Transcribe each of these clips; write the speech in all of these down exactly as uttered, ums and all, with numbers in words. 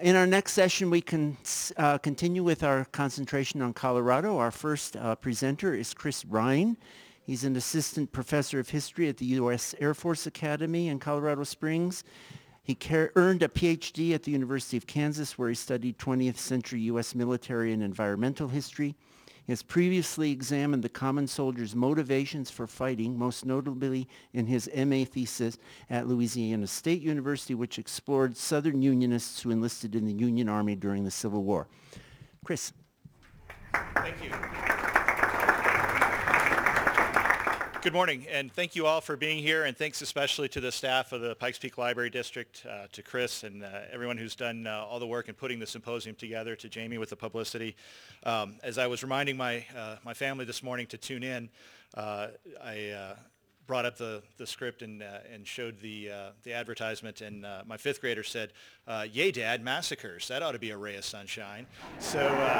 in our next session, we can uh, continue with our concentration on Colorado. Our first uh, presenter is Chris Rhine. He's an assistant professor of history at the U S Air Force Academy in Colorado Springs. He car- earned a P H D at the University of Kansas, where he studied twentieth century U S military and environmental history. He has previously examined the common soldier's motivations for fighting, most notably in his M A thesis at Louisiana State University, which explored Southern Unionists who enlisted in the Union Army during the Civil War. Chris. Thank you. Good morning, and thank you all for being here, and thanks especially to the staff of the Pikes Peak Library District, uh, to Chris and uh, everyone who's done uh, all the work in putting the symposium together, to Jamie with the publicity. Um, as I was reminding my, uh, my family this morning to tune in, uh, I uh, brought up the, the script and, uh, and showed the, uh, the advertisement, and uh, my fifth grader said, uh, "Yay, Dad, massacres. That ought to be a ray of sunshine." So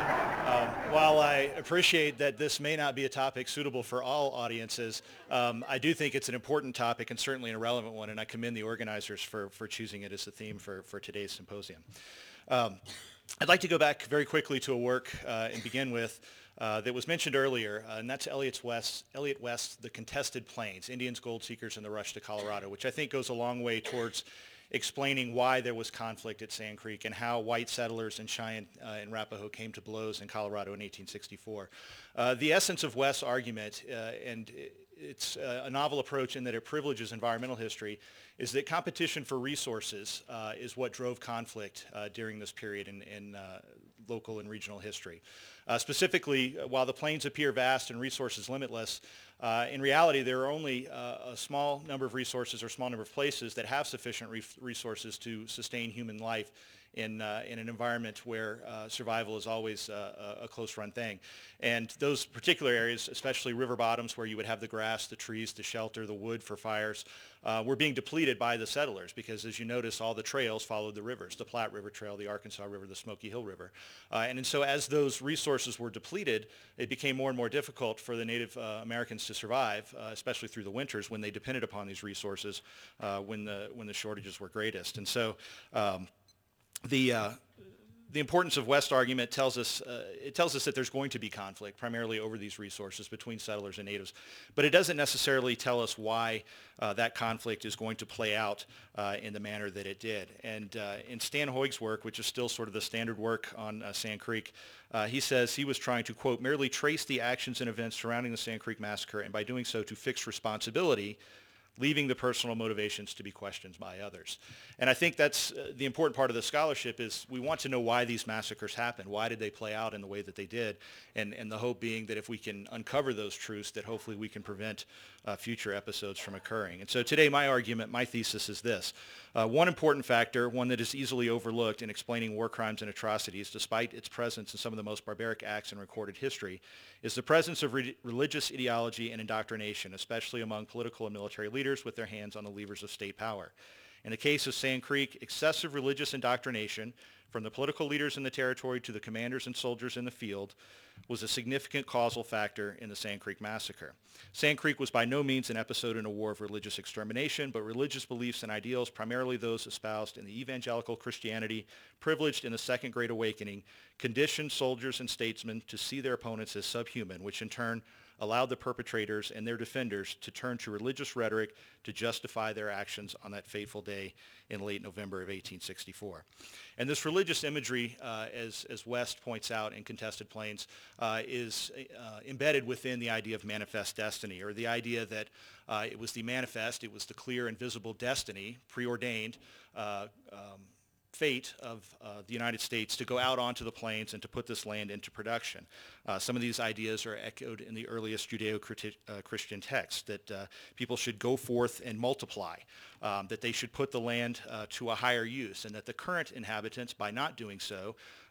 uh, um, while I appreciate that this may not be a topic suitable for all audiences, um, I do think it's an important topic and certainly an relevant one, and I commend the organizers for, for choosing it as the theme for, for today's symposium. Um, I'd like to go back very quickly to a work uh, and begin with Uh, that was mentioned earlier, uh, and that's Elliot West's, Elliot West's The Contested Plains, Indians, Gold Seekers, and the Rush to Colorado, which I think goes a long way towards explaining why there was conflict at Sand Creek and how white settlers and Cheyenne uh, and Arapaho came to blows in Colorado in eighteen sixty-four. Uh, the essence of West's argument, uh, and it's uh, a novel approach in that it privileges environmental history, is that competition for resources uh, is what drove conflict uh, during this period in, in uh, local and regional history. Uh, specifically, while the plains appear vast and resources limitless, uh, in reality there are only uh, a small number of resources or small number of places that have sufficient re- resources to sustain human life in, uh, in an environment where uh, survival is always uh, a close-run thing. And those particular areas, especially river bottoms where you would have the grass, the trees, the shelter, the wood for fires, uh, were being depleted by the settlers because, as you notice, all the trails followed the rivers, the Platte River Trail, the Arkansas River, the Smoky Hill River. Uh, and, and so as those resources were depleted, it became more and more difficult for the Native uh, Americans to survive, uh, especially through the winters when they depended upon these resources uh, when, the, when the shortages were greatest. And so um, The, uh, the importance of West's argument tells us, uh, it tells us that there's going to be conflict, primarily over these resources between settlers and natives. But it doesn't necessarily tell us why uh, that conflict is going to play out uh, in the manner that it did. And uh, in Stan Hoig's work, which is still sort of the standard work on uh, Sand Creek, uh, he says he was trying to, quote, merely trace the actions and events surrounding the Sand Creek Massacre, and by doing so to fix responsibility, leaving the personal motivations to be questioned by others. And I think that's uh, the important part of the scholarship is we want to know why these massacres happened. Why did they play out in the way that they did? And, and the hope being that if we can uncover those truths, that hopefully we can prevent uh, future episodes from occurring. And so today my argument, my thesis is this. Uh, one important factor, one that is easily overlooked in explaining war crimes and atrocities, despite its presence in some of the most barbaric acts in recorded history, is the presence of re- religious ideology and indoctrination, especially among political and military leaders with their hands on the levers of state power. In the case of Sand Creek, excessive religious indoctrination from the political leaders in the territory to the commanders and soldiers in the field was a significant causal factor in the Sand Creek Massacre. Sand Creek was by no means an episode in a war of religious extermination, but religious beliefs and ideals, primarily those espoused in the evangelical Christianity privileged in the Second Great Awakening, conditioned soldiers and statesmen to see their opponents as subhuman, which in turn allowed the perpetrators and their defenders to turn to religious rhetoric to justify their actions on that fateful day in late November of eighteen sixty-four. And this religious imagery, uh, as, as West points out in Contested Plains, uh, is uh, embedded within the idea of manifest destiny, or the idea that uh, it was the manifest, it was the clear and visible destiny, preordained, uh, um, fate of uh, the United States to go out onto the plains and to put this land into production. Uh, some of these ideas are echoed in the earliest Judeo-Christian texts, that uh, people should go forth and multiply, um, that they should put the land uh, to a higher use, and that the current inhabitants, by not doing so,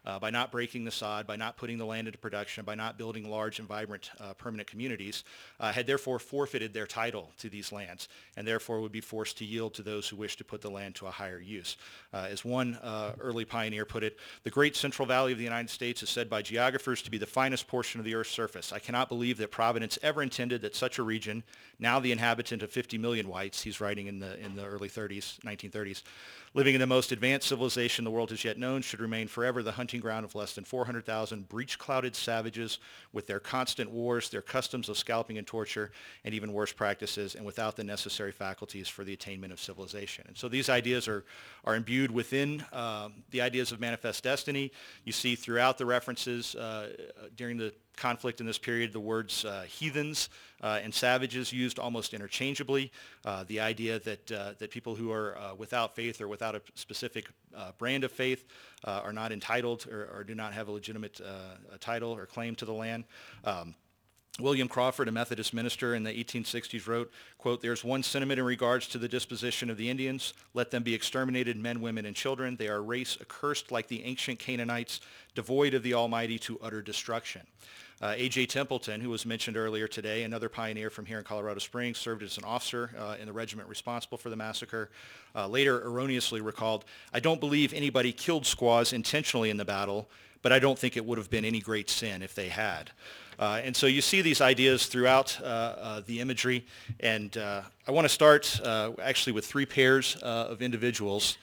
uh, by not breaking the sod, by not putting the land into production, by not building large and vibrant uh, permanent communities, uh, had therefore forfeited their title to these lands and therefore would be forced to yield to those who wished to put the land to a higher use. Uh, as one uh, early pioneer put it, the great Central Valley of the United States is said by geographers to be the finest portion of the Earth's surface. I cannot believe that Providence ever intended that such a region, now the inhabitant of fifty million whites, he's writing in the, in the early thirties, nineteen thirties, living in the most advanced civilization the world has yet known, should remain forever the hunting ground of less than four hundred thousand breech-clouded savages with their constant wars, their customs of scalping and torture, and even worse practices, and without the necessary faculties for the attainment of civilization. And so these ideas are, are imbued within uh, the ideas of Manifest Destiny. You see throughout the references uh, during the conflict in this period, the words uh, heathens uh, and savages used almost interchangeably. Uh, the idea that uh, that people who are uh, without faith or without a specific uh, brand of faith uh, are not entitled or, or do not have a legitimate uh, a title or claim to the land. Um, William Crawford, a Methodist minister in the eighteen sixties, wrote, quote, "There's one sentiment in regards to the disposition of the Indians. Let them be exterminated, men, women, and children. They are a race accursed like the ancient Canaanites, devoid of the Almighty to utter destruction." Uh, A J Templeton, who was mentioned earlier today, another pioneer from here in Colorado Springs, served as an officer uh, in the regiment responsible for the massacre, uh, later erroneously recalled, "I don't believe anybody killed squaws intentionally in the battle, but I don't think it would have been any great sin if they had." Uh, and so you see these ideas throughout uh, uh, the imagery, and uh, I want to start uh, actually with three pairs uh, of individuals.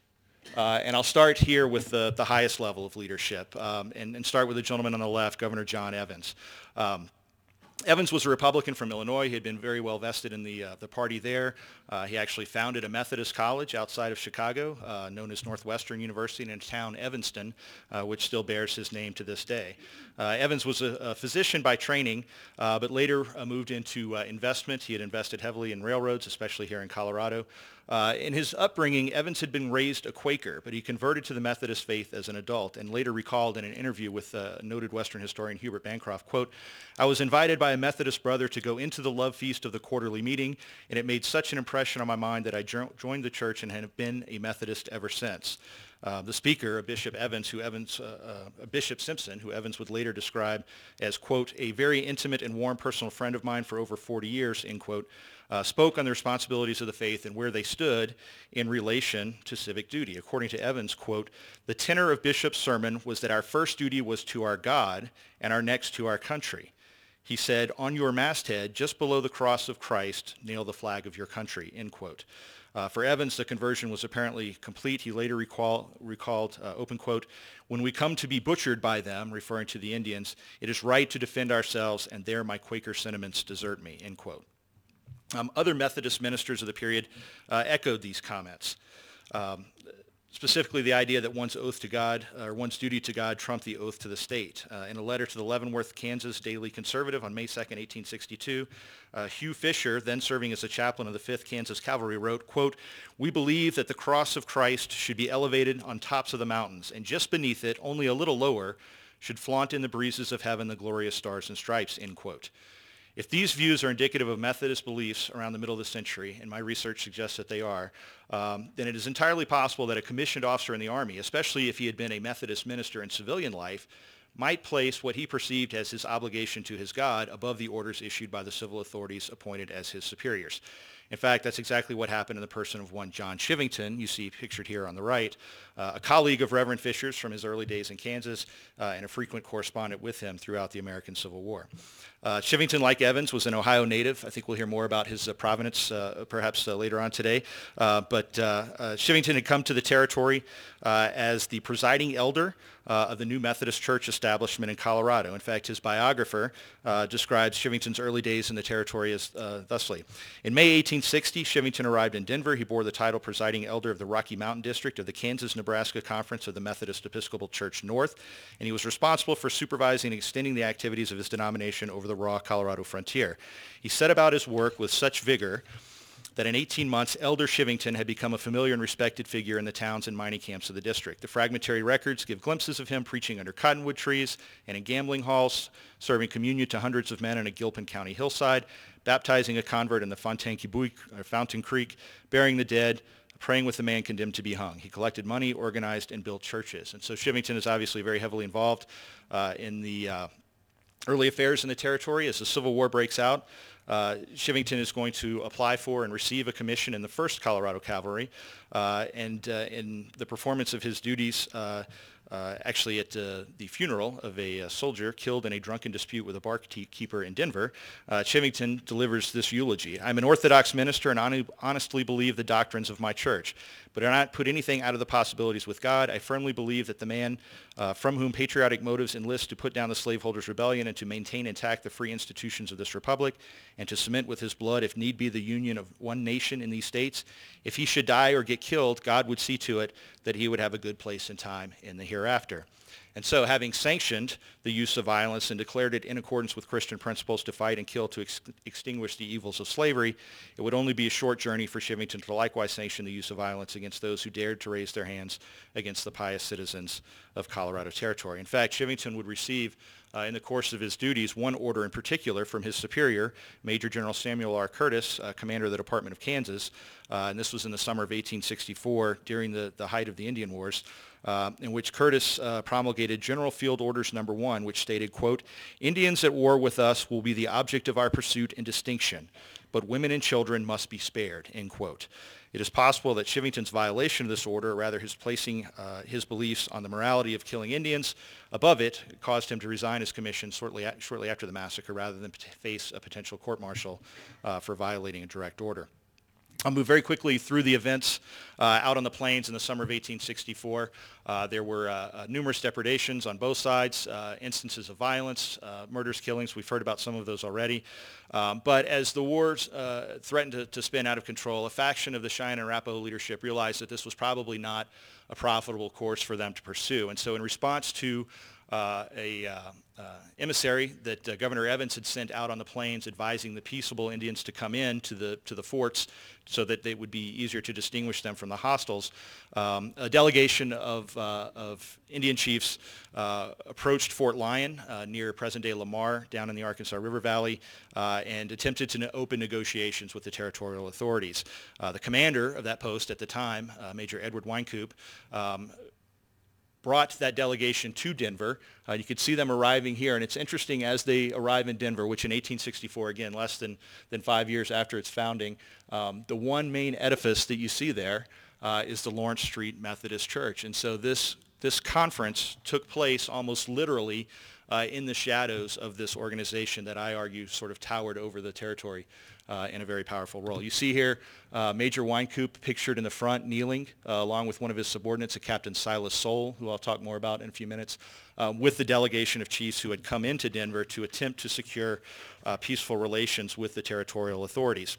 Uh, and I'll start here with the, the highest level of leadership um, and, and start with the gentleman on the left, Governor John Evans. Um, Evans was a Republican from Illinois. He had been very well vested in the, uh, the party there. Uh, he actually founded a Methodist college outside of Chicago, uh, known as Northwestern University, in a town, Evanston, uh, which still bears his name to this day. Uh, Evans was a, a physician by training, uh, but later uh, moved into uh, investment. He had invested heavily in railroads, especially here in Colorado. Uh, in his upbringing, Evans had been raised a Quaker, but he converted to the Methodist faith as an adult and later recalled in an interview with uh, noted Western historian Hubert Bancroft, quote, "I was invited by a Methodist brother to go into the love feast of the quarterly meeting, and it made such an impression on my mind that I jo- joined the church and have been a Methodist ever since." Uh, the speaker, a Bishop Evans, who Evans, uh, uh, Bishop Simpson, who Evans would later describe as, quote, "a very intimate and warm personal friend of mine for over forty years, end quote, uh, spoke on the responsibilities of the faith and where they stood in relation to civic duty. According to Evans, quote, "The tenor of Bishop's sermon was that our first duty was to our God and our next to our country. He said, on your masthead, just below the cross of Christ, nail the flag of your country," end quote. Uh, for Evans, the conversion was apparently complete. He later recall, recalled, uh, open quote, "When we come to be butchered by them," referring to the Indians, "it is right to defend ourselves, and there my Quaker sentiments desert me," end quote. Um, other Methodist ministers of the period uh, echoed these comments. Um, Specifically, the idea that one's oath to God, or one's duty to God, trumped the oath to the state. Uh, in a letter to the Leavenworth, Kansas Daily Conservative on May second, eighteen sixty-two, uh, Hugh Fisher, then serving as a chaplain of the fifth Kansas Cavalry, wrote, quote, "We believe that the cross of Christ should be elevated on tops of the mountains, and just beneath it, only a little lower, should flaunt in the breezes of heaven the glorious stars and stripes," end quote. If these views are indicative of Methodist beliefs around the middle of the century, and my research suggests that they are, um, then it is entirely possible that a commissioned officer in the Army, especially if he had been a Methodist minister in civilian life, might place what he perceived as his obligation to his God above the orders issued by the civil authorities appointed as his superiors. In fact, that's exactly what happened in the person of one John Chivington, you see pictured here on the right, uh, a colleague of Reverend Fisher's from his early days in Kansas uh, and a frequent correspondent with him throughout the American Civil War. Uh, Chivington, like Evans, was an Ohio native. I think we'll hear more about his uh, provenance uh, perhaps uh, later on today. Uh, but uh, uh, Chivington had come to the territory uh, as the presiding elder uh, of the new Methodist Church establishment in Colorado. In fact, his biographer uh, describes Chivington's early days in the territory as uh, thusly. In May eighteen sixty, Chivington arrived in Denver. He bore the title presiding elder of the Rocky Mountain District of the Kansas-Nebraska Conference of the Methodist Episcopal Church North, and he was responsible for supervising and extending the activities of his denomination over the raw Colorado frontier. He set about his work with such vigor that in eighteen months, Elder Chivington had become a familiar and respected figure in the towns and mining camps of the district. The fragmentary records give glimpses of him preaching under cottonwood trees and in gambling halls, serving communion to hundreds of men on a Gilpin County hillside, baptizing a convert in the Fontaine Fountain Creek, burying the dead, praying with the man condemned to be hung. He collected money, organized, and built churches. And so Chivington is obviously very heavily involved uh, in the uh, early affairs in the territory. As the Civil War breaks out, uh, Chivington is going to apply for and receive a commission in the first Colorado Cavalry, uh, and uh, in the performance of his duties, uh, uh, actually at uh, the funeral of a uh, soldier killed in a drunken dispute with a barkeeper in Denver, uh, Chivington delivers this eulogy. I'm an Orthodox minister and hon- honestly believe the doctrines of my church, but do not put anything out of the possibilities with God. I firmly believe that the man uh, from whom patriotic motives enlist to put down the slaveholders' rebellion and to maintain intact the free institutions of this republic and to cement with his blood, if need be, the union of one nation in these states, if he should die or get killed, God would see to it that he would have a good place and time in the hereafter. And so, having sanctioned the use of violence and declared it in accordance with Christian principles to fight and kill to ex- extinguish the evils of slavery, it would only be a short journey for Chivington to likewise sanction the use of violence against those who dared to raise their hands against the pious citizens of Colorado Territory. In fact, Chivington would receive, uh, in the course of his duties, one order in particular from his superior, Major General Samuel R. Curtis, uh, commander of the Department of Kansas, uh, and this was in the summer of eighteen sixty-four, during the, the height of the Indian Wars, Uh, in which Curtis uh, promulgated General Field Orders Number One, which stated, quote, Indians at war with us will be the object of our pursuit and distinction, but women and children must be spared, end quote. It is possible that Chivington's violation of this order, or rather his placing uh, his beliefs on the morality of killing Indians above it, caused him to resign his commission shortly, a- shortly after the massacre rather than p- face a potential court-martial uh, for violating a direct order. I'll move very quickly through the events uh, out on the plains in the summer of eighteen sixty-four. Uh, there were uh, uh, numerous depredations on both sides, uh, instances of violence, uh, murders, killings. We've heard about some of those already. Um, but as the wars uh, threatened to, to spin out of control, a faction of the Cheyenne and Arapaho leadership realized that this was probably not a profitable course for them to pursue. And so in response to uh, a uh, uh, emissary that uh, Governor Evans had sent out on the plains advising the peaceable Indians to come in to the to the forts so that it would be easier to distinguish them from the hostiles, um, a delegation of, uh, of Indian chiefs uh, approached Fort Lyon uh, near present-day Lamar down in the Arkansas River Valley uh, and attempted to ne- open negotiations with the territorial authorities. Uh, the commander of that post at the time, uh, Major Edward Wynkoop, um, brought that delegation to Denver. Uh, you could see them arriving here, and it's interesting as they arrive in Denver, which in eighteen sixty-four, again, less than, than five years after its founding, um, the one main edifice that you see there uh, is the Lawrence Street Methodist Church. And so this, this conference took place almost literally uh, in the shadows of this organization that I argue sort of towered over the territory Uh, in a very powerful role. You see here uh, Major Wynkoop pictured in the front, kneeling, uh, along with one of his subordinates, a Captain Silas Soule, who I'll talk more about in a few minutes, uh, with the delegation of chiefs who had come into Denver to attempt to secure uh, peaceful relations with the territorial authorities.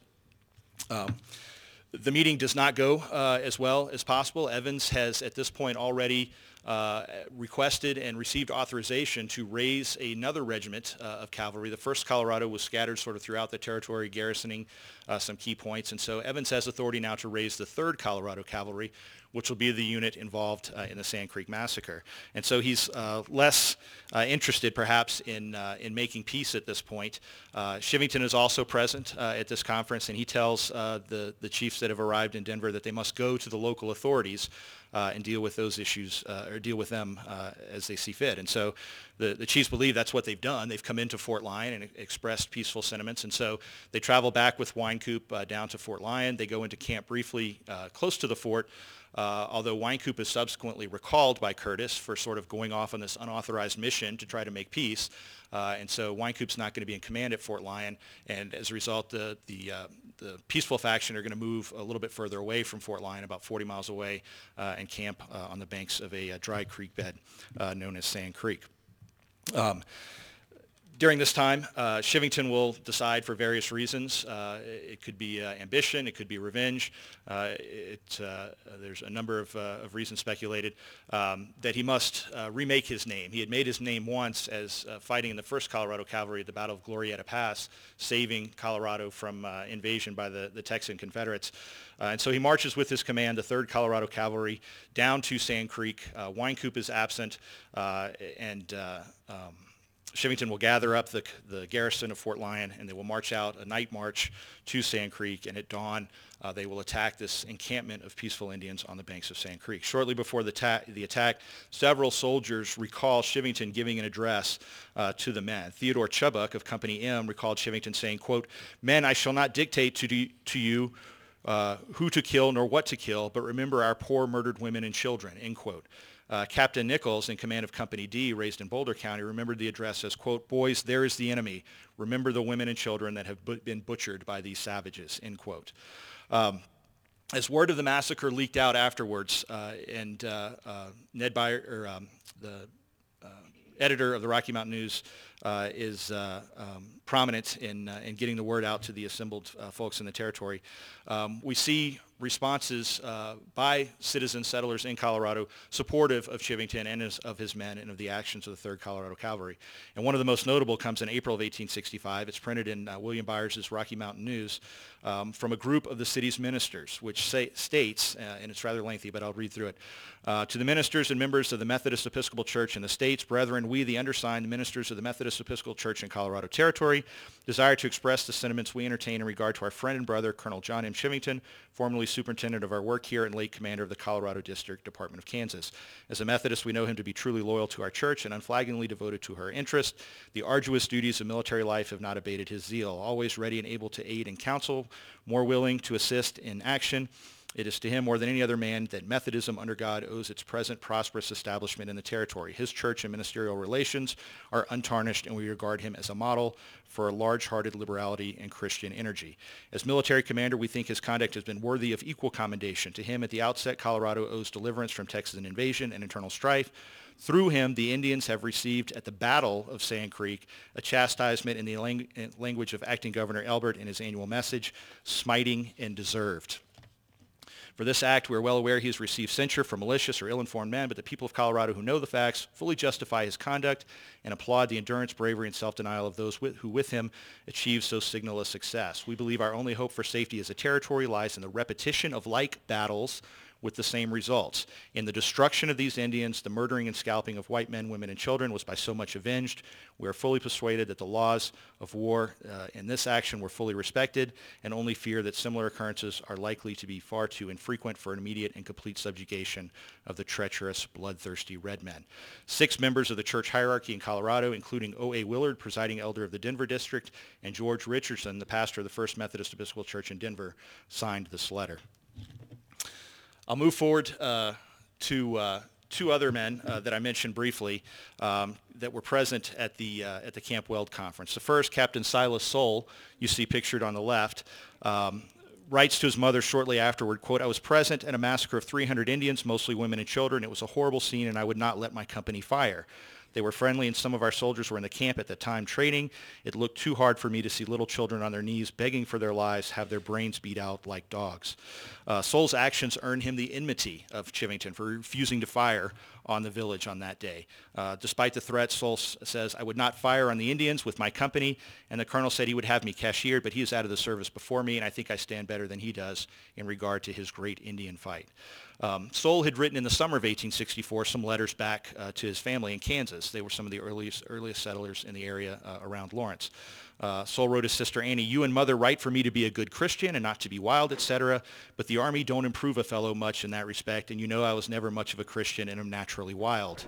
Um, the meeting does not go uh, as well as possible. Evans has at this point already Uh, requested and received authorization to raise another regiment uh, of cavalry. The first Colorado was scattered sort of throughout the territory, garrisoning uh, some key points. And so Evans has authority now to raise the third Colorado Cavalry, which will be the unit involved uh, in the Sand Creek Massacre. And so he's uh, less uh, interested perhaps in, uh, in making peace at this point. Uh, Chivington is also present uh, at this conference, and he tells uh, the, the chiefs that have arrived in Denver that they must go to the local authorities Uh, and deal with those issues, uh, or deal with them uh, as they see fit. And so the, the chiefs believe that's what they've done. They've come into Fort Lyon and expressed peaceful sentiments. And so they travel back with Wynkoop uh, down to Fort Lyon. They go into camp briefly uh, close to the fort, uh, although Wynkoop is subsequently recalled by Curtis for sort of going off on this unauthorized mission to try to make peace. Uh, and so Wynkoop's not going to be in command at Fort Lyon. And as a result, the, the, uh, the peaceful faction are going to move a little bit further away from Fort Lyon, about forty miles away, uh, and camp uh, on the banks of a, a dry creek bed uh, known as Sand Creek. Um, During this time, uh, Chivington will decide for various reasons. Uh, it could be uh, ambition, it could be revenge. Uh, it, uh, there's a number of, uh, of reasons speculated um, that he must uh, remake his name. He had made his name once as uh, fighting in the first Colorado Cavalry at the Battle of Glorieta Pass, saving Colorado from uh, invasion by the, the Texan Confederates. Uh, and so he marches with his command, the third Colorado Cavalry, down to Sand Creek. Uh, Wynkoop is absent, uh, and uh, um, Chivington will gather up the, the garrison of Fort Lyon, and they will march out a night march to Sand Creek, and at dawn uh, they will attack this encampment of peaceful Indians on the banks of Sand Creek. Shortly before the, ta- the attack, several soldiers recall Chivington giving an address uh, to the men. Theodore Chubbuck of Company M recalled Chivington saying, quote, "Men, I shall not dictate to, do, to you uh, who to kill nor what to kill, but remember our poor murdered women and children," end quote. Uh, Captain Nichols, in command of Company D, raised in Boulder County, remembered the address as, quote, "Boys, there is the enemy. Remember the women and children that have bu- been butchered by these savages," end quote. Um, as word of the massacre leaked out afterwards, uh, and uh, uh, Ned Byer, or um, the uh, editor of the Rocky Mountain News, uh, is uh, um, prominent in, uh, in getting the word out to the assembled uh, folks in the territory. Um, we see responses uh, by citizen settlers in Colorado supportive of Chivington and his, of his men and of the actions of the third Colorado Cavalry. And one of the most notable comes in April of eighteen sixty-five. It's printed in uh, William Byers' Rocky Mountain News um, from a group of the city's ministers, which say, states, uh, and it's rather lengthy, but I'll read through it. Uh, "To the ministers and members of the Methodist Episcopal Church in the States, brethren, we, the undersigned, the ministers of the Methodist Episcopal Church in Colorado Territory, desire to express the sentiments we entertain in regard to our friend and brother, Colonel John M. Chivington, formerly superintendent of our work here and late commander of the Colorado District Department of Kansas. As a Methodist, we know him to be truly loyal to our church and unflaggingly devoted to her interest. The arduous duties of military life have not abated his zeal. Always ready and able to aid in counsel, more willing to assist in action. It is to him more than any other man that Methodism under God owes its present prosperous establishment in the territory. His church and ministerial relations are untarnished, and we regard him as a model for a large-hearted liberality and Christian energy. As military commander, we think his conduct has been worthy of equal commendation. To him, at the outset, Colorado owes deliverance from Texan invasion and internal strife. Through him, the Indians have received at the Battle of Sand Creek a chastisement in the lang- language of Acting Governor Elbert in his annual message, smiting and deserved. For this act, we are well aware he has received censure from malicious or ill-informed men, but the people of Colorado who know the facts fully justify his conduct and applaud the endurance, bravery, and self-denial of those with, who with him achieved so signal a success. We believe our only hope for safety as a territory lies in the repetition of like battles with the same results. In the destruction of these Indians, the murdering and scalping of white men, women, and children was by so much avenged. We are fully persuaded that the laws of war uh, in this action were fully respected, and only fear that similar occurrences are likely to be far too infrequent for an immediate and complete subjugation of the treacherous, bloodthirsty red men. Six members of the church hierarchy in Colorado, including O A Willard, presiding elder of the Denver district, and George Richardson, the pastor of the First Methodist Episcopal Church in Denver, signed this letter. I'll move forward uh, to uh, two other men uh, that I mentioned briefly um, that were present at the uh, at the Camp Weld conference. The first, Captain Silas Soule, you see pictured on the left, um, writes to his mother shortly afterward, quote, "I was present at a massacre of three hundred Indians, mostly women and children. It was a horrible scene, and I would not let my company fire. They were friendly, and some of our soldiers were in the camp at the time training. It looked too hard for me to see little children on their knees begging for their lives, have their brains beat out like dogs." Uh, Soule's actions earned him the enmity of Chivington for refusing to fire on the village on that day. Uh, despite the threat, Soule s- says, "I would not fire on the Indians with my company," and the colonel said he would have me cashiered, but he is out of the service before me, and I think I stand better than he does in regard to his great Indian fight. Um, Soule had written in the summer of eighteen sixty-four some letters back uh, to his family in Kansas. They were some of the earliest, earliest settlers in the area uh, around Lawrence. Uh, Soule wrote his sister Annie, "You and mother write for me to be a good Christian and not to be wild, et cetera, but the Army don't improve a fellow much in that respect, and you know I was never much of a Christian and am naturally wild."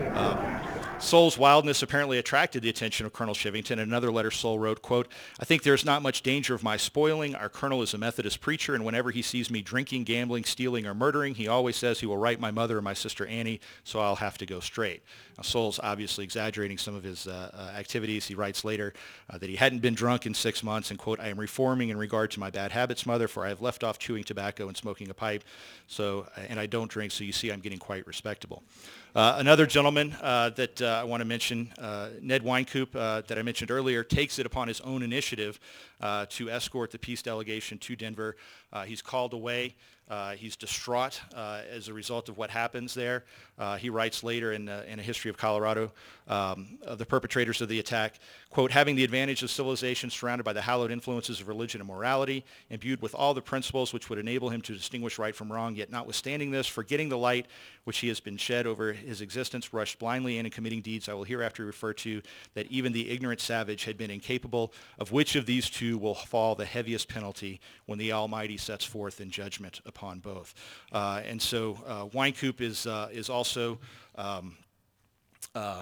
Um, Soule's wildness apparently attracted the attention of Colonel Chivington. In another letter, Soule wrote, quote, "I think there's not much danger of my spoiling. Our colonel is a Methodist preacher, and whenever he sees me drinking, gambling, stealing, or murdering, he always says he will write my mother or my sister Annie, so I'll have to go straight." Now, Soule's obviously exaggerating some of his uh, uh, activities. He writes later uh, that he hadn't been drunk in six months, and, quote, "I am reforming in regard to my bad habits, mother, for I have left off chewing tobacco and smoking a pipe, so and I don't drink, so you see I'm getting quite respectable." Uh, another gentleman uh, that uh, I want to mention, uh, Ned Wynkoop, uh, that I mentioned earlier, takes it upon his own initiative uh, to escort the peace delegation to Denver. Uh, he's called away. Uh, he's distraught uh, as a result of what happens there. Uh, he writes later in, uh, in A History of Colorado um, of the perpetrators of the attack, quote, "Having the advantage of civilization surrounded by the hallowed influences of religion and morality, imbued with all the principles which would enable him to distinguish right from wrong, yet notwithstanding this, forgetting the light which he has been shed over his existence, rushed blindly in and committing deeds I will hereafter refer to, that even the ignorant savage had been incapable, of which of these two will fall the heaviest penalty when the Almighty sets forth in judgment upon both. Uh, and so uh, Wynkoop is, uh, is also um, uh,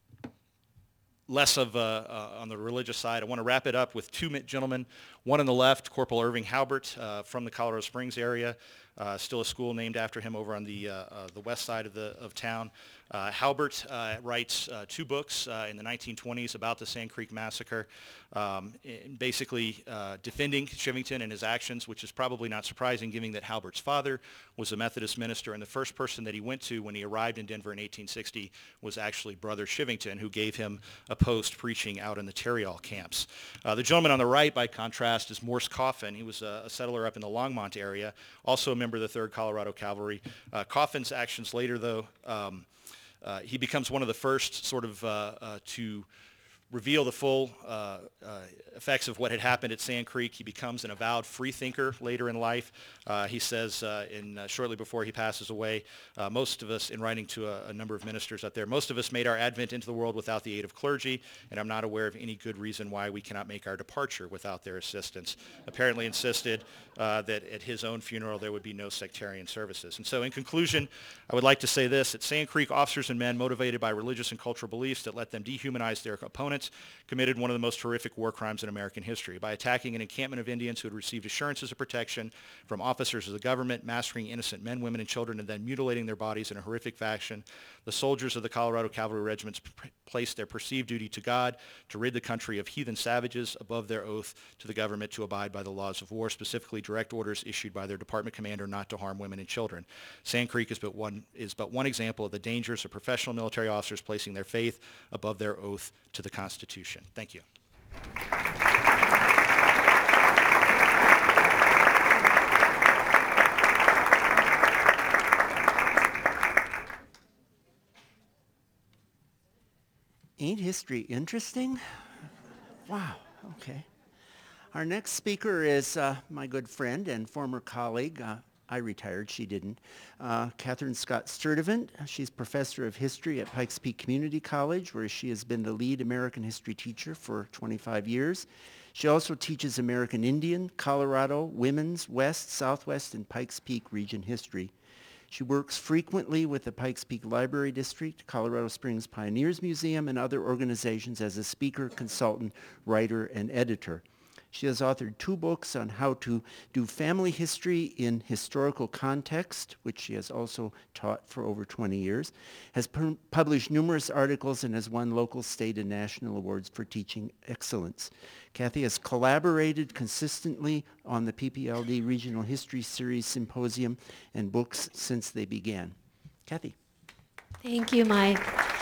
less of uh, uh, on the religious side. I want to wrap it up with two gentlemen. One on the left, Corporal Irving Halbert uh, from the Colorado Springs area, uh, still a school named after him over on the uh, uh, the west side of the of town. Uh, Halbert uh, writes uh, two books uh, in the nineteen twenties about the Sand Creek Massacre, um, basically uh, defending Chivington and his actions, which is probably not surprising given that Halbert's father was a Methodist minister, and the first person that he went to when he arrived in Denver in eighteen sixty was actually Brother Chivington, who gave him a post preaching out in the Tarryall camps. Uh, the gentleman on the right, by contrast, is Morse Coffin. He was a, a settler up in the Longmont area, also a member of the third Colorado Cavalry. Uh, Coffin's actions later, though, um, Uh, he becomes one of the first sort of uh, uh, to reveal the full uh, uh, effects of what had happened at Sand Creek. He becomes an avowed free thinker later in life. Uh, he says uh, in, uh, shortly before he passes away, uh, most of us, in writing to a, a number of ministers out there, most of us made our advent into the world without the aid of clergy, and I'm not aware of any good reason why we cannot make our departure without their assistance. Apparently insisted uh, that at his own funeral there would be no sectarian services. And so in conclusion, I would like to say this: at Sand Creek, officers and men motivated by religious and cultural beliefs that let them dehumanize their opponents committed one of the most horrific war crimes in American history by attacking an encampment of Indians who had received assurances of protection from officers of the government, massacring innocent men, women, and children, and then mutilating their bodies in a horrific fashion. The soldiers of the Colorado Cavalry Regiments p- placed their perceived duty to God to rid the country of heathen savages above their oath to the government to abide by the laws of war, specifically direct orders issued by their department commander not to harm women and children. Sand Creek is but one, is but one example of the dangers of professional military officers placing their faith above their oath to the Constitution. Thank you. Ain't history interesting? Wow, okay. Our next speaker is uh, my good friend and former colleague. Uh, I retired, she didn't. Uh, Catherine Scott Sturdivant. She's professor of history at Pikes Peak Community College, where she has been the lead American history teacher for twenty-five years. She also teaches American Indian, Colorado, Women's, West, Southwest, and Pikes Peak region history. She works frequently with the Pikes Peak Library District, Colorado Springs Pioneers Museum, and other organizations as a speaker, consultant, writer, and editor. She has authored two books on how to do family history in historical context, which she has also taught for over twenty years, has pu- published numerous articles, and has won local, state, and national awards for teaching excellence. Kathy has collaborated consistently on the P P L D Regional History Series Symposium and books since they began. Kathy. Thank you, Mike.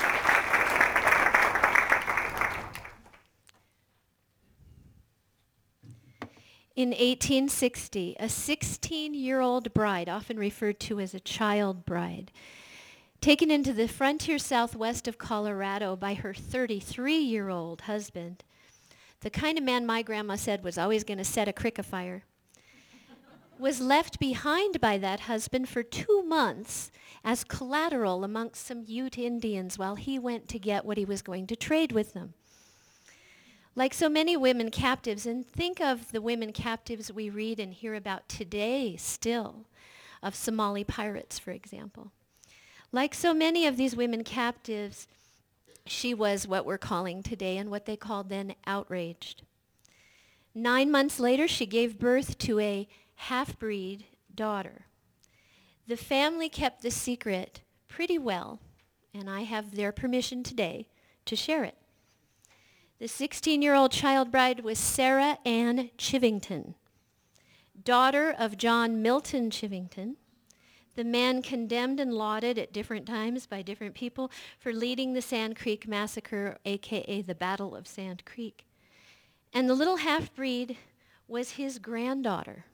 In eighteen sixty, a sixteen-year-old bride, often referred to as a child bride, taken into the frontier southwest of Colorado by her thirty-three-year-old husband, the kind of man my grandma said was always going to set a crick afire, was left behind by that husband for two months as collateral amongst some Ute Indians while he went to get what he was going to trade with them. Like so many women captives, and think of the women captives we read and hear about today still, of Somali pirates, for example. Like so many of these women captives, she was what we're calling today and what they called then outraged. Nine months later, she gave birth to a half-breed daughter. The family kept the secret pretty well, and I have their permission today to share it. The sixteen-year-old child bride was Sarah Ann Chivington, daughter of John Milton Chivington, the man condemned and lauded at different times by different people for leading the Sand Creek Massacre, a k a the Battle of Sand Creek. And the little half-breed was his granddaughter.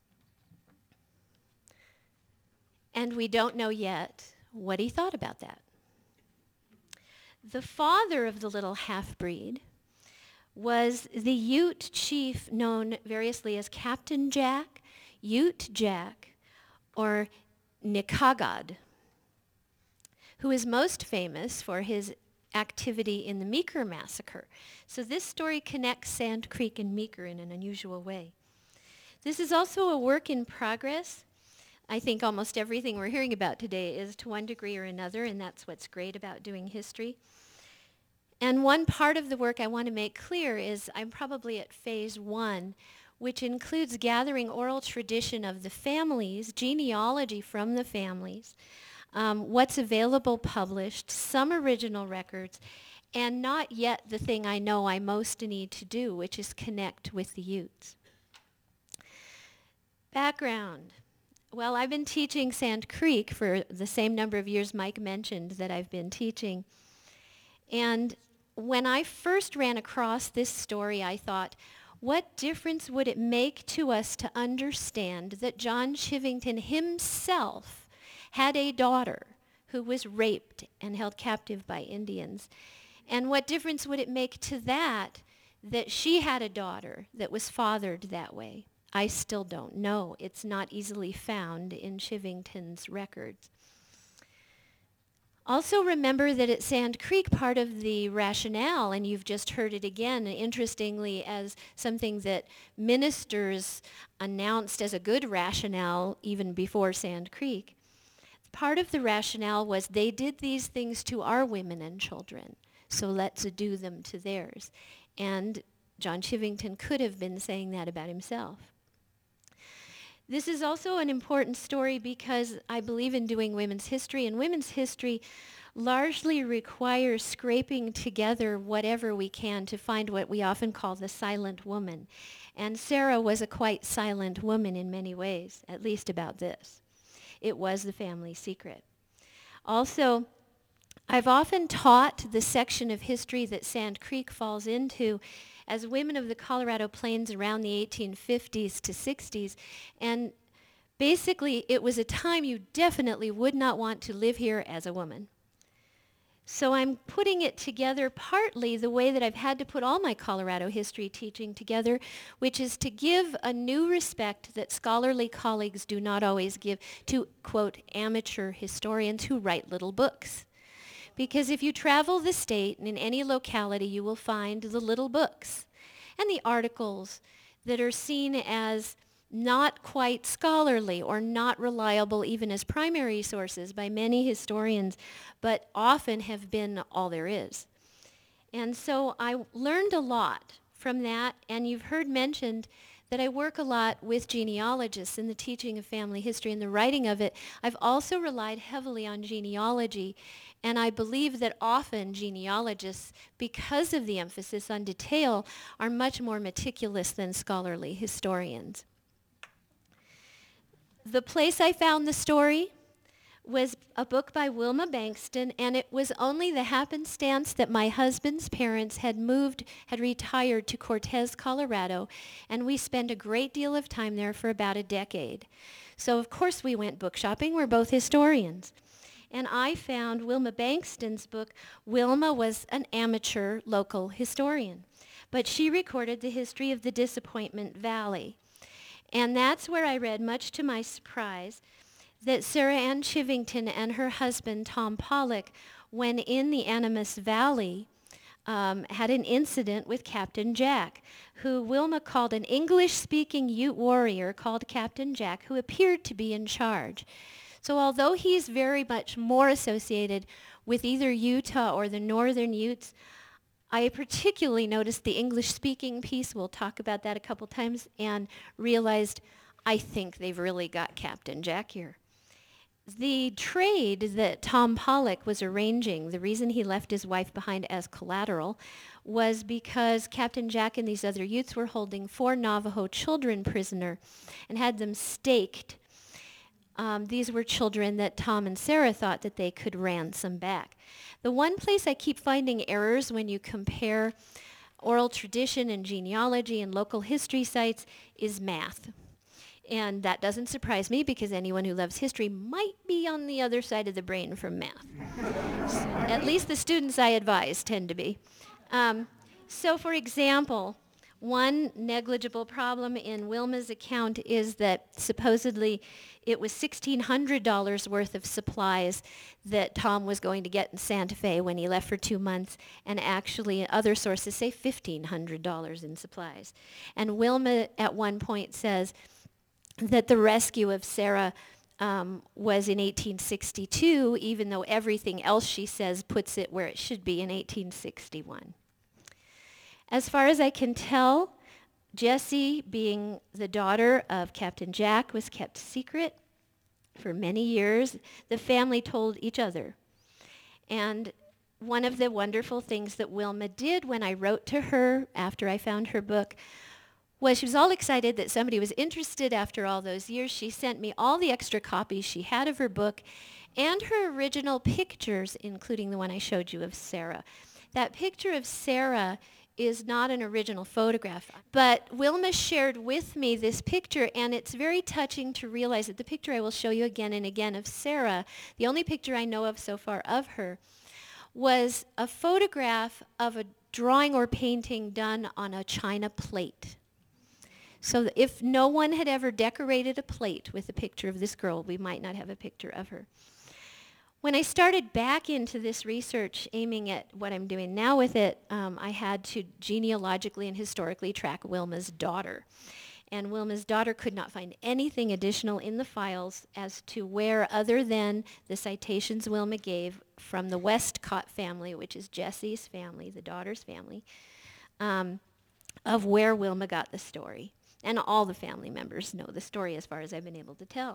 And we don't know yet what he thought about that. The father of the little half-breed was the Ute chief known variously as Captain Jack, Ute Jack, or Nikagad, who is most famous for his activity in the Meeker Massacre. So this story connects Sand Creek and Meeker in an unusual way. This is also a work in progress. I think almost everything we're hearing about today is to one degree or another, and that's what's great about doing history. And one part of the work I want to make clear is I'm probably at phase one, which includes gathering oral tradition of the families, genealogy from the families, um, what's available published, some original records, and not yet the thing I know I most need to do, which is connect with the Utes. Background. Well, I've been teaching Sand Creek for the same number of years Mike mentioned that I've been teaching. And when I first ran across this story, I thought, what difference would it make to us to understand that John Chivington himself had a daughter who was raped and held captive by Indians? And what difference would it make to that that she had a daughter that was fathered that way? I still don't know. It's not easily found in Chivington's records. Also remember that at Sand Creek, part of the rationale, and you've just heard it again, interestingly, as something that ministers announced as a good rationale even before Sand Creek, part of the rationale was they did these things to our women and children, so let's do them to theirs. And John Chivington could have been saying that about himself. This is also an important story because I believe in doing women's history, and women's history largely requires scraping together whatever we can to find what we often call the silent woman. And Sarah was a quite silent woman in many ways, at least about this. It was the family secret. Also, I've often taught the section of history that Sand Creek falls into as women of the Colorado Plains around the eighteen fifties to sixties. And basically, it was a time you definitely would not want to live here as a woman. So I'm putting it together partly the way that I've had to put all my Colorado history teaching together, which is to give a new respect that scholarly colleagues do not always give to, quote, amateur historians who write little books. Because if you travel the state and in any locality, you will find the little books and the articles that are seen as not quite scholarly or not reliable even as primary sources by many historians, but often have been all there is. And so I learned a lot from that, and you've heard mentioned that I work a lot with genealogists in the teaching of family history and the writing of it. I've also relied heavily on genealogy, and I believe that often genealogists, because of the emphasis on detail, are much more meticulous than scholarly historians. The place I found the story was a book by Wilma Bankston, and it was only the happenstance that my husband's parents had moved, had retired to Cortez, Colorado, and we spent a great deal of time there for about a decade. So of course we went book shopping. We're both historians. And I found Wilma Bankston's book. Wilma was an amateur local historian, but she recorded the history of the Disappointment Valley. And that's where I read, much to my surprise, that Sarah Ann Chivington and her husband, Tom Pollock, when in the Animas Valley, um, had an incident with Captain Jack, who Wilma called an English-speaking Ute warrior called Captain Jack, who appeared to be in charge. So although he's very much more associated with either Utah or the Northern Utes, I particularly noticed the English-speaking piece, we'll talk about that a couple times, and realized I think they've really got Captain Jack here. The trade that Tom Pollock was arranging, the reason he left his wife behind as collateral, was because Captain Jack and these other Utes were holding four Navajo children prisoner and had them staked. Um, these were children that Tom and Sarah thought that they could ransom back. The one place I keep finding errors when you compare oral tradition and genealogy and local history sites is math. And that doesn't surprise me because anyone who loves history might be on the other side of the brain from math. At least the students I advise tend to be. Um, so for example, One negligible problem in Wilma's account is that supposedly it was sixteen hundred dollars worth of supplies that Tom was going to get in Santa Fe when he left for two months, and actually other sources say fifteen hundred dollars in supplies. And Wilma at one point says that the rescue of Sarah um, was in eighteen sixty-two, even though everything else she says puts it where it should be in eighteen sixty-one. As far as I can tell, Jessie, being the daughter of Captain Jack, was kept secret for many years. The family told each other. And one of the wonderful things that Wilma did when I wrote to her after I found her book was she was all excited that somebody was interested after all those years. She sent me all the extra copies she had of her book and her original pictures, including the one I showed you of Sarah. That picture of Sarah is not an original photograph. But Wilma shared with me this picture, and it's very touching to realize that the picture I will show you again and again of Sarah, the only picture I know of so far of her, was a photograph of a drawing or painting done on a china plate. So if no one had ever decorated a plate with a picture of this girl, we might not have a picture of her. When I started back into this research, aiming at what I'm doing now with it, um, I had to genealogically and historically track Wilma's daughter. And Wilma's daughter could not find anything additional in the files as to where, other than the citations Wilma gave from the Westcott family, which is Jessie's family, the daughter's family, um, of where Wilma got the story. And all the family members know the story as far as I've been able to tell.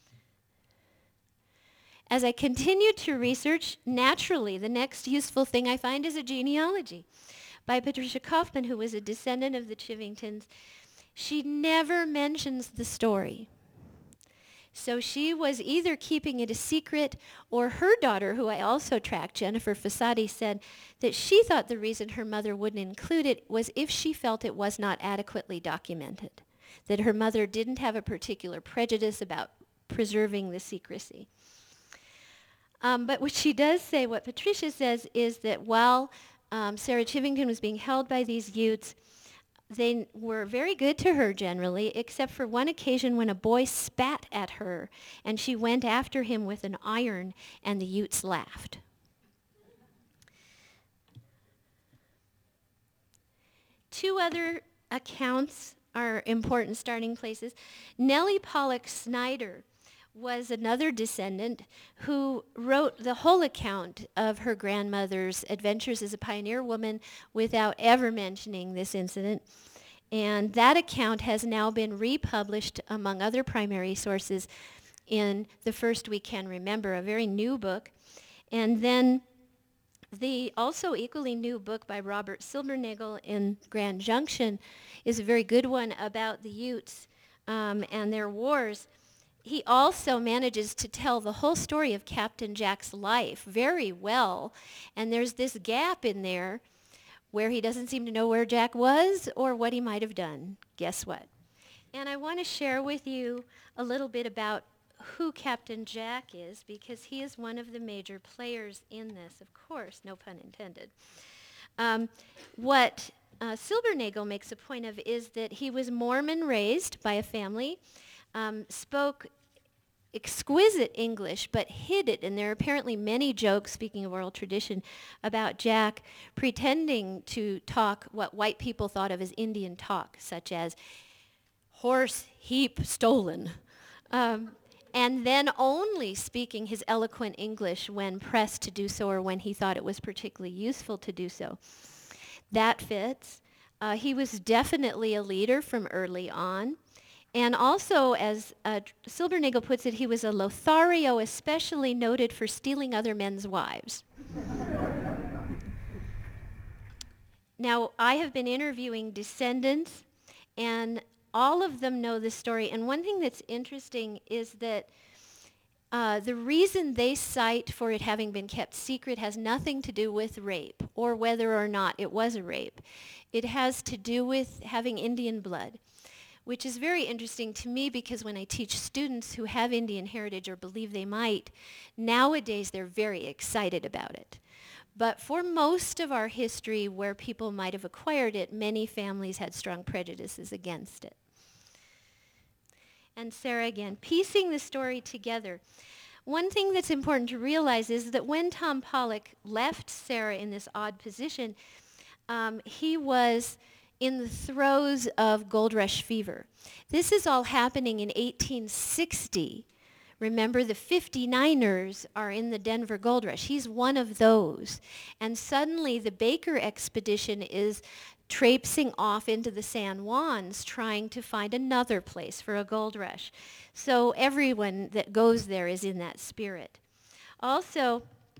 As I continued to research, naturally, the next useful thing I find is a genealogy by Patricia Kaufman, who was a descendant of the Chivingtons. She never mentions the story. So she was either keeping it a secret, or her daughter, who I also tracked, Jennifer Fossati, said that she thought the reason her mother wouldn't include it was if she felt it was not adequately documented, that her mother didn't have a particular prejudice about preserving the secrecy. Um, but what she does say, what Patricia says, is that while um, Sarah Chivington was being held by these Utes, they were very good to her generally, except for one occasion when a boy spat at her, and she went after him with an iron, and the Utes laughed. Two other accounts are important starting places. Nellie Pollock Snyder was another descendant who wrote the whole account of her grandmother's adventures as a pioneer woman without ever mentioning this incident. And that account has now been republished, among other primary sources, in The First We Can Remember, a very new book. And then the also equally new book by Robert Silbernagel in Grand Junction is a very good one about the Utes um, and their wars. He also manages to tell the whole story of Captain Jack's life very well. And there's this gap in there where he doesn't seem to know where Jack was or what he might have done. Guess what? And I want to share with you a little bit about who Captain Jack is, because he is one of the major players in this, of course, no pun intended. Um, what uh, Silbernagel makes a point of is that he was Mormon raised by a family, Um, spoke exquisite English, but hid it. And there are apparently many jokes, speaking of oral tradition, about Jack pretending to talk what white people thought of as Indian talk, such as horse heap stolen. Um, and then only speaking his eloquent English when pressed to do so or when he thought it was particularly useful to do so. That fits. Uh, he was definitely a leader from early on. And also, as uh, Silbernagel puts it, he was a Lothario especially noted for stealing other men's wives. Now, I have been interviewing descendants, and all of them know this story. And one thing that's interesting is that uh, the reason they cite for it having been kept secret has nothing to do with rape or whether or not it was a rape. It has to do with having Indian blood, which is very interesting to me because when I teach students who have Indian heritage or believe they might, nowadays they're very excited about it. But for most of our history where people might have acquired it, many families had strong prejudices against it. And Sarah again, piecing the story together. One thing that's important to realize is that when Tom Pollock left Sarah in this odd position, um, he was in the throes of gold rush fever. This is all happening in eighteen sixty. Remember, the fifty-niners are in the Denver Gold Rush. He's one of those. And suddenly the Baker expedition is traipsing off into the San Juans trying to find another place for a gold rush. So everyone that goes there is in that spirit. Also,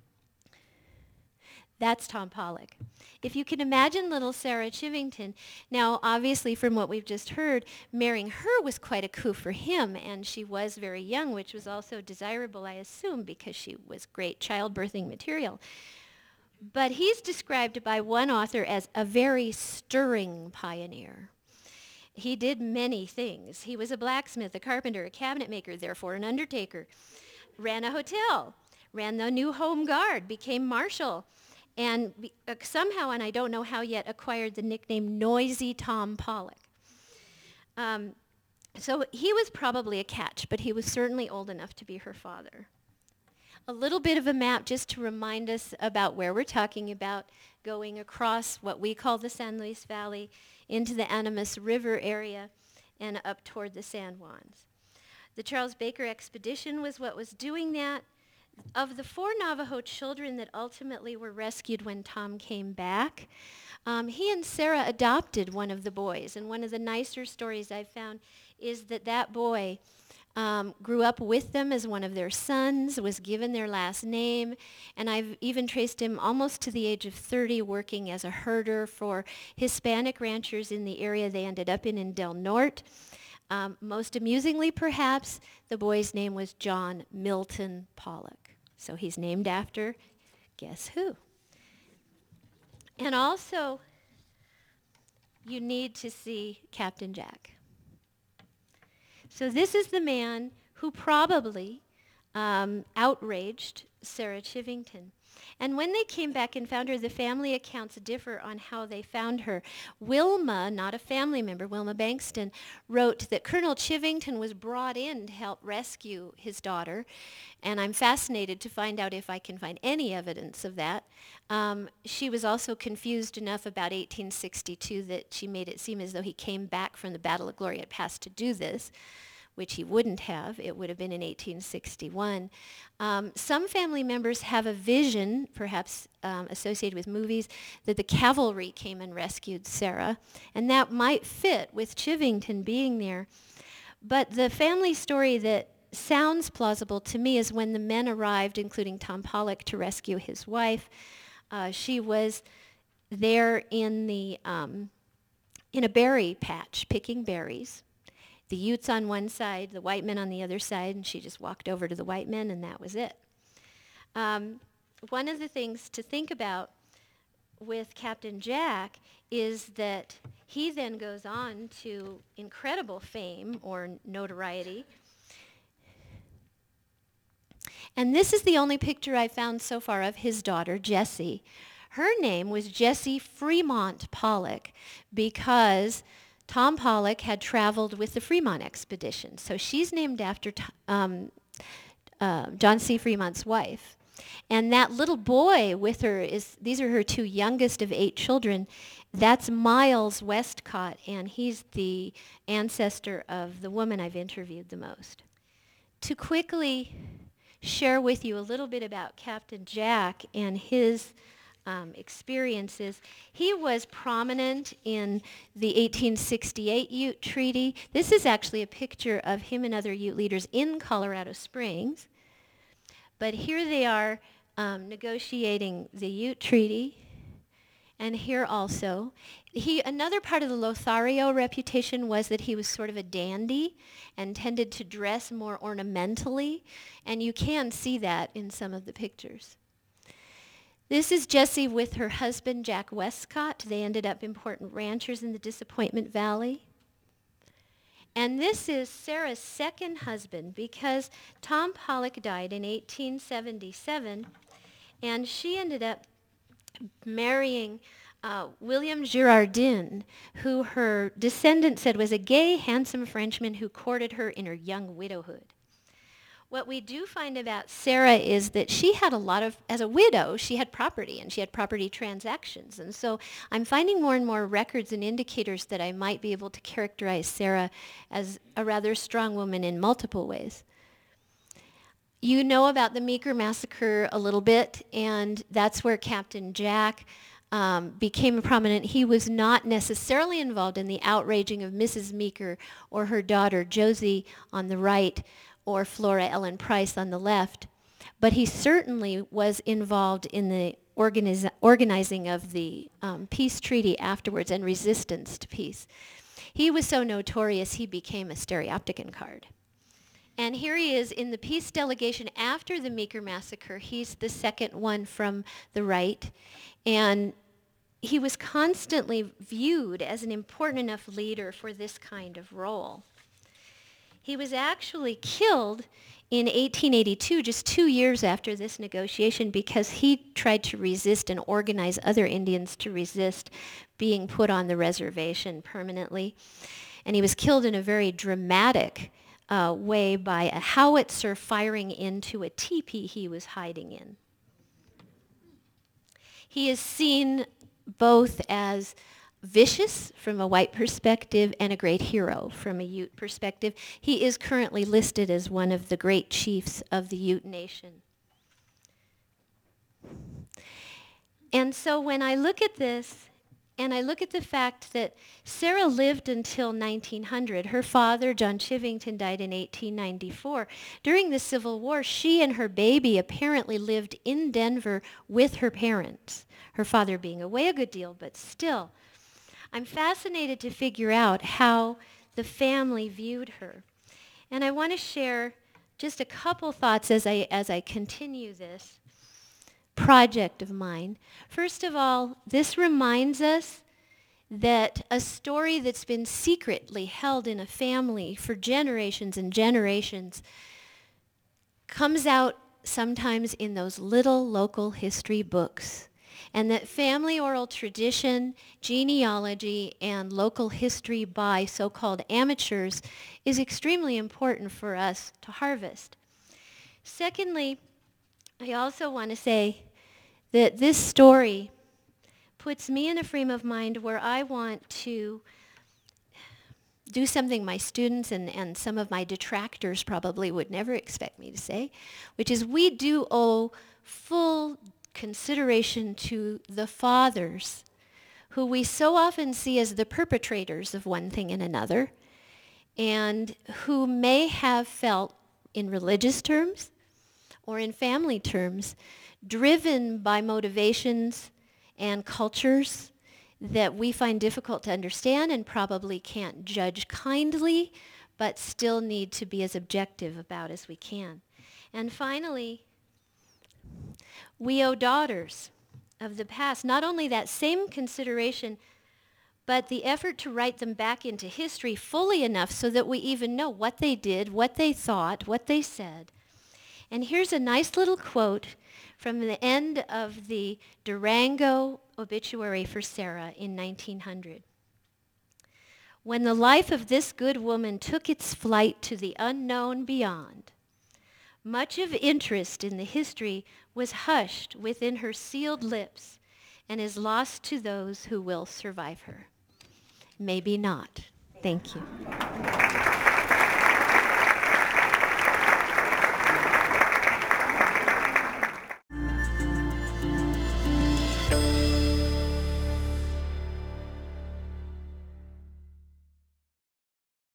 that's Tom Pollock. If you can imagine little Sarah Chivington, now obviously from what we've just heard, marrying her was quite a coup for him, and she was very young, which was also desirable, I assume, because she was great childbirthing material. But he's described by one author as a very stirring pioneer. He did many things. He was a blacksmith, a carpenter, a cabinet maker, therefore an undertaker, ran a hotel, ran the new home guard, became marshal, and be, uh, somehow, and I don't know how yet, acquired the nickname Noisy Tom Pollock. Um, so he was probably a catch, but he was certainly old enough to be her father. A little bit of a map just to remind us about where we're talking about, going across what we call the San Luis Valley into the Animas River area and up toward the San Juans. The Charles Baker expedition was what was doing that. Of the four Navajo children that ultimately were rescued when Tom came back, um, he and Sarah adopted one of the boys. And one of the nicer stories I've found is that that boy um, grew up with them as one of their sons, was given their last name, and I've even traced him almost to the age of thirty working as a herder for Hispanic ranchers in the area they ended up in in Del Norte. Um, most amusingly, perhaps, the boy's name was John Milton Pollock. So he's named after, guess who? And also, you need to see Captain Jack. So this is the man who probably um, outraged Sarah Chivington. And when they came back and found her, the family accounts differ on how they found her. Wilma, not a family member, Wilma Bankston, wrote that Colonel Chivington was brought in to help rescue his daughter. And I'm fascinated to find out if I can find any evidence of that. Um, she was also confused enough about eighteen sixty-two that she made it seem as though he came back from the Battle of Glorieta Pass to do this, which he wouldn't have. It would have been in eighteen sixty-one. Um, some family members have a vision, perhaps um, associated with movies, that the cavalry came and rescued Sarah, and that might fit with Chivington being there. But the family story that sounds plausible to me is when the men arrived, including Tom Pollock, to rescue his wife. Uh, she was there in the um, in a berry patch, picking berries. The Utes on one side, the white men on the other side, and she just walked over to the white men, and that was it. Um, one of the things to think about with Captain Jack is that he then goes on to incredible fame or notoriety. And this is the only picture I found so far of his daughter, Jessie. Her name was Jessie Fremont Pollock because Tom Pollock had traveled with the Fremont expedition. So she's named after um, uh, John C. Fremont's wife. And that little boy with her, is these are her two youngest of eight children. That's Miles Westcott, and he's the ancestor of the woman I've interviewed the most. To quickly share with you a little bit about Captain Jack and his Um, experiences. He was prominent in the eighteen sixty-eight Ute Treaty. This is actually a picture of him and other Ute leaders in Colorado Springs. But here they are um, negotiating the Ute Treaty. And here also, he, another part of the Lothario reputation was that he was sort of a dandy and tended to dress more ornamentally. And you can see that in some of the pictures. This is Jessie with her husband, Jack Westcott. They ended up important ranchers in the Disappointment Valley. And this is Sarah's second husband because Tom Pollock died in eighteen seventy-seven, and she ended up marrying uh, William Girardin, who her descendant said was a gay, handsome Frenchman who courted her in her young widowhood. What we do find about Sarah is that she had a lot of, as a widow, she had property and she had property transactions. And so I'm finding more and more records and indicators that I might be able to characterize Sarah as a rather strong woman in multiple ways. You know about the Meeker Massacre a little bit, and that's where Captain Jack um, became prominent. He was not necessarily involved in the outraging of Missus Meeker or her daughter Josie on the right, or Flora Ellen Price on the left, but he certainly was involved in the organiz- organizing of the um, peace treaty afterwards and resistance to peace. He was so notorious he became a stereopticon card. And here he is in the peace delegation after the Meeker Massacre. He's the second one from the right, and he was constantly viewed as an important enough leader for this kind of role. He was actually killed in eighteen eighty-two, just two years after this negotiation, because he tried to resist and organize other Indians to resist being put on the reservation permanently. And he was killed in a very dramatic uh, way by a howitzer firing into a teepee he was hiding in. He is seen both as vicious from a white perspective and a great hero from a Ute perspective. He is currently listed as one of the great chiefs of the Ute Nation. And so when I look at this, and I look at the fact that Sarah lived until nineteen hundred. Her father, John Chivington, died in eighteen ninety-four. During the Civil War, she and her baby apparently lived in Denver with her parents, her father being away a good deal, but still. I'm fascinated to figure out how the family viewed her. And I want to share just a couple thoughts as I, as I continue this project of mine. First of all, this reminds us that a story that's been secretly held in a family for generations and generations comes out sometimes in those little local history books. And that family oral tradition, genealogy, and local history by so-called amateurs is extremely important for us to harvest. Secondly, I also want to say that this story puts me in a frame of mind where I want to do something my students and, and some of my detractors probably would never expect me to say, which is we do owe full consideration to the fathers who we so often see as the perpetrators of one thing and another, and who may have felt in religious terms or in family terms driven by motivations and cultures that we find difficult to understand and probably can't judge kindly, but still need to be as objective about as we can. And finally, we owe daughters of the past not only that same consideration, but the effort to write them back into history fully enough so that we even know what they did, what they thought, what they said. And here's a nice little quote from the end of the Durango obituary for Sarah in nineteen hundred. When the life of this good woman took its flight to the unknown beyond, much of interest in the history was hushed within her sealed lips and is lost to those who will survive her. Maybe not. Thank you.